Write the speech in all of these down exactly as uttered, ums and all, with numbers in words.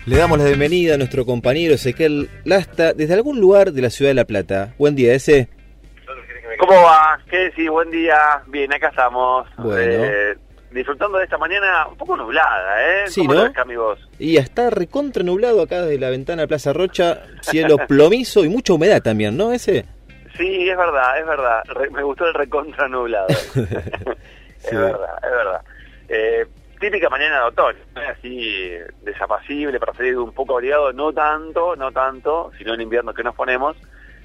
Le damos la bienvenida a nuestro compañero Ezequiel Lasta desde algún lugar de la ciudad de La Plata. Buen día, ese. ¿Cómo va? ¿Qué decís? Buen día. Bien, acá estamos. Bueno. Eh, disfrutando de esta mañana un poco nublada, ¿eh? Sí, ¿Cómo ¿no? estás, amigos? Y está recontra nublado acá desde la ventana de Plaza Rocha, cielo plomizo y mucha humedad también, ¿no, ese? Sí, es verdad, es verdad. Re- me gustó el recontra nublado. Sí. Es verdad, es verdad. Eh, típica mañana de otoño, ¿eh? Así desapacible, para salir un poco abrigado, no tanto, no tanto, sino en invierno que nos ponemos,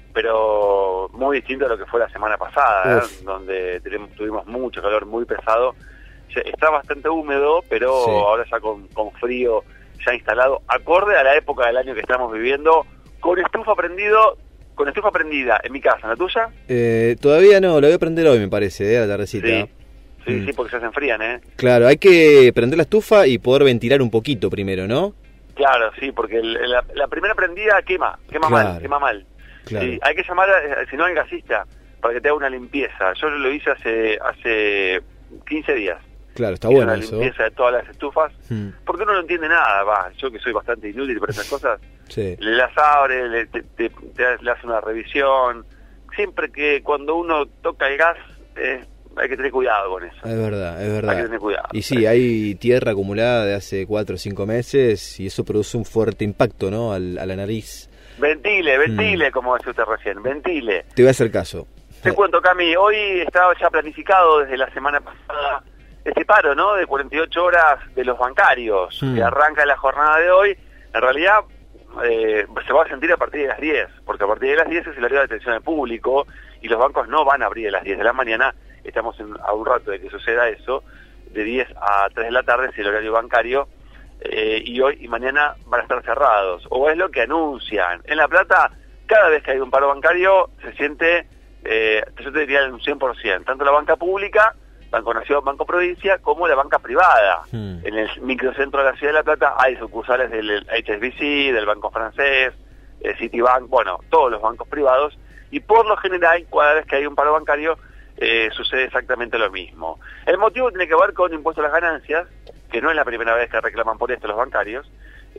pero muy distinto a lo que fue la semana pasada, ¿eh? Donde tenemos, tuvimos mucho calor, muy pesado. Ya está bastante húmedo, pero Sí. ahora ya con, con frío ya instalado, acorde a la época del año que estamos viviendo, con estufa prendido, con estufa prendida en mi casa. ¿En la tuya? Eh, todavía no, lo voy a prender hoy, me parece, ¿eh? A la tardecita. Sí, sí, Mm. sí, porque ya se enfrían, ¿eh? Claro, hay que prender la estufa y poder ventilar un poquito primero, ¿no? Claro, sí, porque el- la, la primera prendida quema, quema Claro. mal, quema mal. Claro. Sí, hay que llamar, a- si no, al gasista, para que te haga una limpieza. Yo lo hice hace hace quince días. Claro, está Hice bueno una eso. limpieza de todas las estufas, Mm. porque uno no entiende nada, va. Yo que soy bastante inútil para esas cosas, Sí. le las abre, le, te, te- te- le hace una revisión. Siempre que cuando uno toca el gas, eh, hay que tener cuidado con eso. Es verdad, es Hay que verdad. tener cuidado. Y sí, hay tierra acumulada de hace cuatro o cinco meses y eso produce un fuerte impacto, ¿no? Al, a la nariz. Ventile, ventile, como decía usted recién, ventile. Te voy a hacer caso. Te cuento, Cami, hoy estaba ya planificado desde la semana pasada este paro, ¿no? De cuarenta y ocho horas de los bancarios, Mm. que arranca la jornada de hoy. En realidad eh, se va a sentir a partir de las diez, porque a partir de las diez es el horario de atención al público y los bancos no van a abrir a las diez de la mañana. Estamos en, a un rato de que suceda eso, de diez a tres de la tarde es el horario bancario, eh, y hoy y mañana van a estar cerrados, o es lo que anuncian. En La Plata, cada vez que hay un paro bancario, se siente, eh, yo te diría un cien por ciento, tanto la banca pública, Banco Nación, Banco Provincia, como la banca privada. Mm. En el microcentro de la ciudad de La Plata hay sucursales del H S B C, del Banco Francés, eh, Citibank, bueno, todos los bancos privados, y por lo general, cada vez que hay un paro bancario, eh, sucede exactamente lo mismo. El motivo tiene que ver con impuesto a las ganancias, que no es la primera vez que reclaman por esto los bancarios,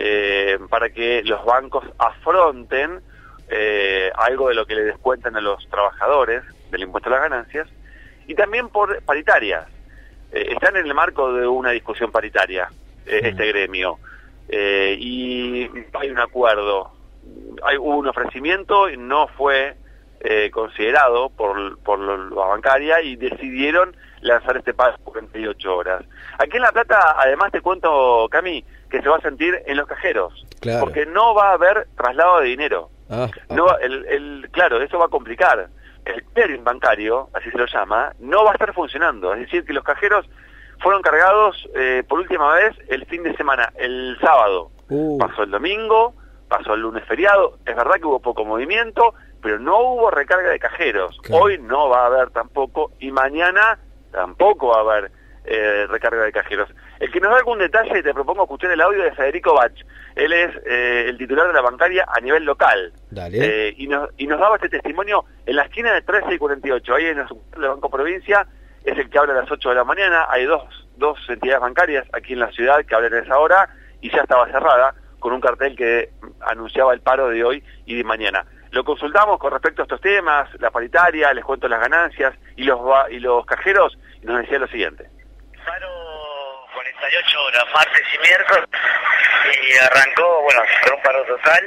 eh, para que los bancos afronten eh, algo de lo que le descuentan a los trabajadores del impuesto a las ganancias, y también por paritarias. Eh, están en el marco de una discusión paritaria, eh, Mm. este gremio, eh, y hay un acuerdo, hay hubo un ofrecimiento, y no fue eh, considerado por, por la bancaria y decidieron lanzar este paro por cuarenta y ocho horas. Aquí en La Plata, además te cuento, Cami, que se va a sentir en los cajeros, Claro. porque no va a haber traslado de dinero. Ah, No, ah. el, el, claro, eso va a complicar. El clearing bancario, así se lo llama, no va a estar funcionando. Es decir, que los cajeros fueron cargados eh, por última vez el fin de semana, el sábado. Uh. Pasó el domingo, pasó el lunes feriado. Es verdad que hubo poco movimiento, pero no hubo recarga de cajeros. Claro. Hoy no va a haber tampoco, y mañana tampoco va a haber eh, recarga de cajeros. El que nos da algún detalle, te propongo escuchar el audio de Federico Bach. Él es eh, el titular de la bancaria a nivel local. Dale. Eh, y, nos, y nos daba este testimonio en la esquina de trece y cuarenta y ocho. Ahí en el sucursal del Banco Provincia es el que habla a las ocho de la mañana. Hay dos, dos entidades bancarias aquí en la ciudad que hablan a esa hora y ya estaba cerrada con un cartel que anunciaba el paro de hoy y de mañana. Lo consultamos con respecto a estos temas, la paritaria, les cuento las ganancias y los, va- y los cajeros, y nos decía lo siguiente. Paro cuarenta y ocho horas, martes y miércoles, y arrancó, bueno, con un paro total,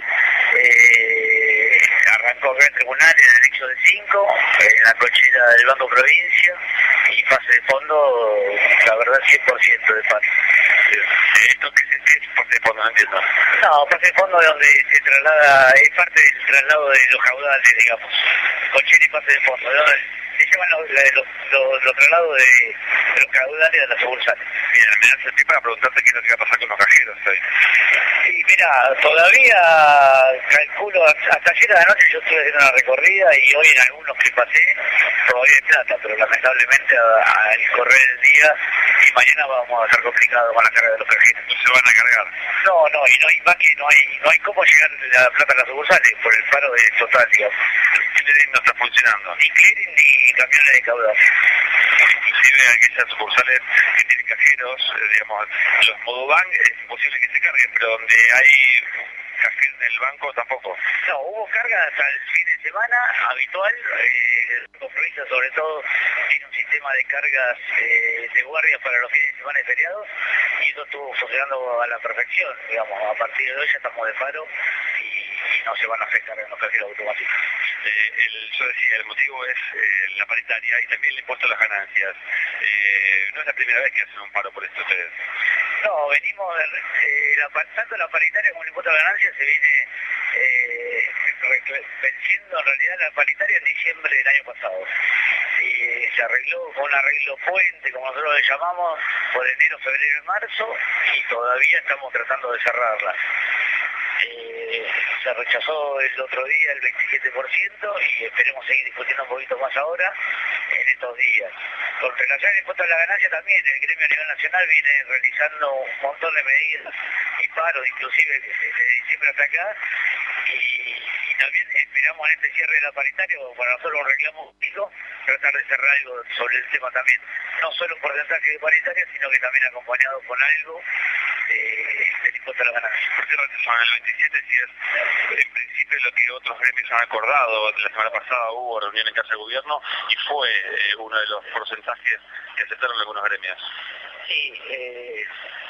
eh, arrancó acá en tribunal en el hecho de cinco, en la cochera del Banco Provincia, y fase de fondo, la verdad, cien por ciento de paro. ¿Esto qué es parte de fondo? No entiendo. No, fase de fondo es donde se traslada, es parte del traslado de los caudales, digamos, cochera y fase de fondo, ¿no? Se llevan los, los, los, los traslados de, de los caudales a las sucursales. Bien, me hace el tiempo para preguntarte qué es lo que va a pasar con los cajeros hoy. Y mira, todavía calculo, hasta ayer a la noche yo estuve haciendo una recorrida y hoy en algunos que pasé todavía hay plata, pero lamentablemente al correr el día y mañana vamos a estar complicados con la carga de los cajeros. ¿Se van a cargar? No, no, y no hay más que no hay, no hay cómo llegar la plata a las sucursales por el paro de total, digamos. El clearing no está funcionando. Ni clearing ni camiones de caudal. Inclusive aquellas sucursales que tienen cajeros, eh, digamos, los Modobank, es imposible que se carguen bien, pero donde hay cajero en el banco tampoco. No, hubo carga hasta el fin de semana habitual, eh, la provincia sobre todo tiene un sistema de cargas eh, de guardia para los fines de semana y feriados, y eso estuvo funcionando a la perfección, digamos, a partir de hoy ya estamos de paro y, y no se van a afectar en los cajeros automáticos. Eh, el, yo decía, el motivo es eh, la paritaria y también el impuesto a las ganancias. Eh, no es la primera vez que hacen un paro por esto ustedes. No, venimos, de, eh, la, tanto la paritaria como el impuesto a las ganancias se viene eh, venciendo en realidad la paritaria en diciembre del año pasado. Y se arregló con un arreglo puente, como nosotros le llamamos, por enero, febrero y marzo, y todavía estamos tratando de cerrarla. Eh, se rechazó el otro día el veintisiete por ciento y esperemos seguir discutiendo un poquito más ahora en estos días. Con relación al impuesto a la ganancia también, el gremio a nivel nacional viene realizando un montón de medidas y paros, inclusive desde diciembre hasta acá, y, y también esperamos en este cierre de la paritaria, para nosotros un reclamo público, tratar de cerrar algo sobre el tema también. No solo un porcentaje de paritaria, sino que también acompañado con algo de, del impuesto a la ganancia. ¿Por qué rechazan el veintisiete si es en principio lo que otros gremios han acordado? La semana pasada hubo reunión en Casa de Gobierno y fue eh, uno de los porcentajes que aceptaron algunos gremios. Sí, eh,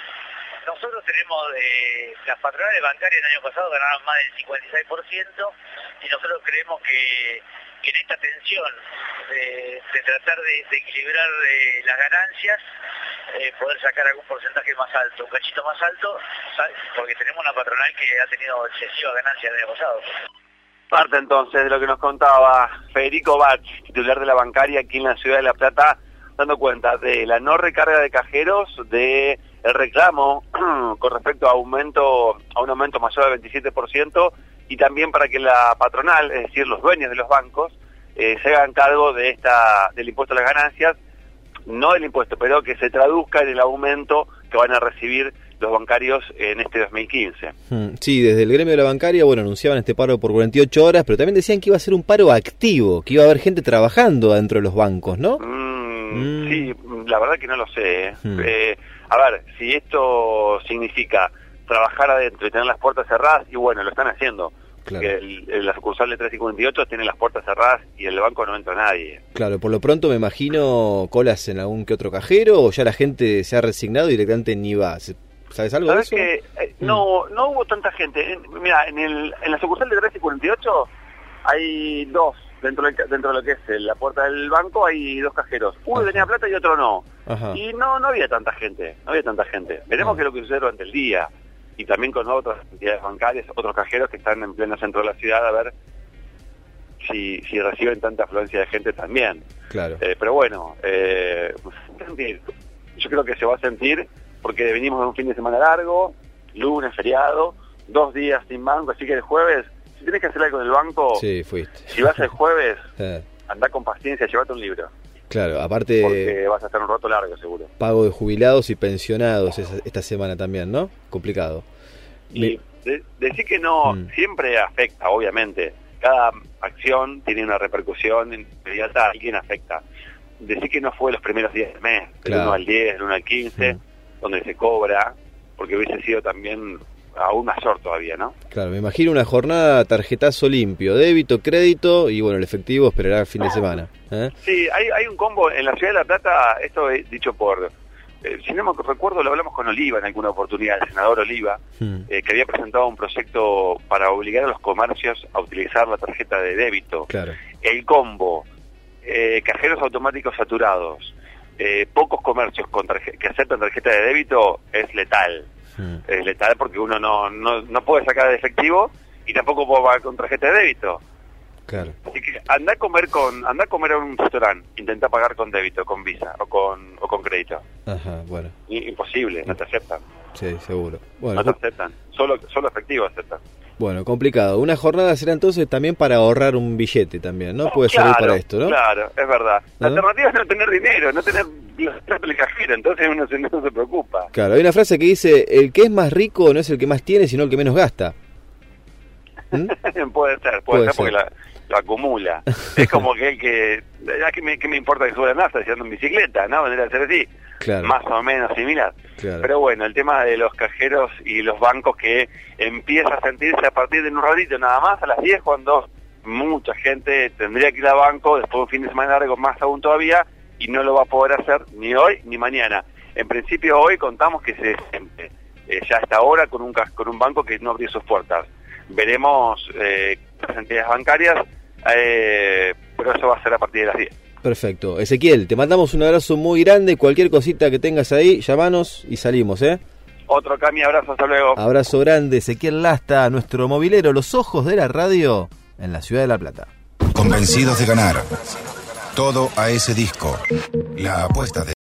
nosotros tenemos, eh, las patronales bancarias el año pasado ganaron más del cincuenta y seis por ciento y nosotros creemos que, que en esta tensión de, de tratar de, de equilibrar eh, las ganancias, eh, poder sacar algún porcentaje más alto, un cachito más alto, ¿sabes? Porque tenemos una patronal que ha tenido excesiva ganancia el año pasado. Parte entonces de lo que nos contaba Federico Bach, titular de la bancaria aquí en la ciudad de La Plata, dando cuenta de la no recarga de cajeros, de el reclamo con respecto a aumento a un aumento mayor del veintisiete por ciento y también para que la patronal, es decir, los dueños de los bancos, eh, se hagan cargo de esta del impuesto a las ganancias, no del impuesto, pero que se traduzca en el aumento que van a recibir los bancarios en este dos mil quince. Sí, desde el gremio de la bancaria, bueno, anunciaban este paro por cuarenta y ocho horas, pero también decían que iba a ser un paro activo, que iba a haber gente trabajando dentro de los bancos, ¿no? Mm, mm. Sí, la verdad que no lo sé. ¿eh? Mm. Eh, a ver, si esto significa trabajar adentro y tener las puertas cerradas, y bueno, lo están haciendo. Claro. El, el, la sucursal de tres cincuenta y ocho tiene las puertas cerradas y en el banco no entra nadie. Claro, por lo pronto me imagino colas en algún que otro cajero, o ya la gente se ha resignado y directamente ni va. ¿Sabes algo ¿Sabes de eso? que eh, no no hubo tanta gente? En, mira, en, el, en la sucursal de tres cincuenta y ocho hay dos, dentro de, dentro de lo que es la puerta del banco hay dos cajeros. Uno Ajá. tenía plata y otro no. Ajá. Y no no había tanta gente, no había tanta gente. Veremos Ah. qué es lo que sucede durante el día. Y también con otras entidades bancarias, otros cajeros que están en pleno centro de la ciudad, a ver si, si reciben tanta afluencia de gente también. Claro. Eh, pero bueno, eh, sentir. Yo creo que se va a sentir porque venimos de un fin de semana largo, lunes, feriado, dos días sin banco, así que el jueves, si tienes que hacer algo en el banco, Sí, fuiste. si vas el jueves, Eh, andá con paciencia, llévate un libro, claro, aparte porque vas a estar un rato largo seguro. pago de jubilados y pensionados esa- esta semana también, ¿no? Complicado. Y de- decir que no Mm. siempre afecta, obviamente. Cada acción tiene una repercusión inmediata a alguien afecta. Decir que no fue los primeros días del mes, del Claro. uno al diez, del uno al quince, Mm. donde se cobra, porque hubiese sido también aún mayor todavía, ¿no? Claro, me imagino una jornada tarjetazo limpio, débito, crédito y bueno, el efectivo esperará el fin de semana. ¿eh? Sí, hay, hay un combo en la ciudad de La Plata, esto es dicho por, eh, si no me recuerdo, lo hablamos con Oliva en alguna oportunidad, el senador Oliva, Mm. eh, que había presentado un proyecto para obligar a los comercios a utilizar la tarjeta de débito. Claro. El combo, eh, cajeros automáticos saturados, eh, pocos comercios con tarje- que aceptan tarjeta de débito es letal. Mm. Es letal porque uno no, no, no puede sacar de efectivo y tampoco puede pagar con tarjeta de débito. Claro. Así que anda a comer con, anda a comer a un restaurante, intenta pagar con débito, con Visa o con o con crédito. Ajá, bueno, I- imposible, no te aceptan, sí, seguro. Bueno, no te aceptan, solo solo efectivo aceptan. bueno, complicado. Una jornada será entonces también para ahorrar un billete también, ¿no? Puede servir Claro, para esto, ¿no? Claro, es verdad. La ¿No? alternativa es no tener dinero, no tener el cajero, entonces uno se, no se preocupa. Claro, hay una frase que dice, el que es más rico no es el que más tiene, sino el que menos gasta. ¿Mm? puede ser, puede, Puede ser, porque ser. la, lo acumula. Es como que el que, ya que me, que me importa que suba la nafta, si ando en bicicleta, ¿no? Vendría a ser así, claro. Más o menos similar. Claro. Pero bueno, el tema de los cajeros y los bancos que empieza a sentirse a partir de un ratito nada más, a las diez, cuando mucha gente tendría que ir al banco, después de un fin de semana largo más aún todavía, y no lo va a poder hacer ni hoy ni mañana. En principio hoy contamos que se eh, ya está ahora con un, con un banco que no abrió sus puertas. Veremos eh, las entidades bancarias, eh, pero eso va a ser a partir de las diez. Perfecto. Ezequiel, te mandamos un abrazo muy grande. Cualquier cosita que tengas ahí, llamanos y salimos, ¿eh? Otro Cami, abrazo, hasta luego. Abrazo grande, Ezequiel Lasta, nuestro movilero, los ojos de la radio en la ciudad de La Plata. Convencidos de ganar. Todo a ese disco. La apuesta de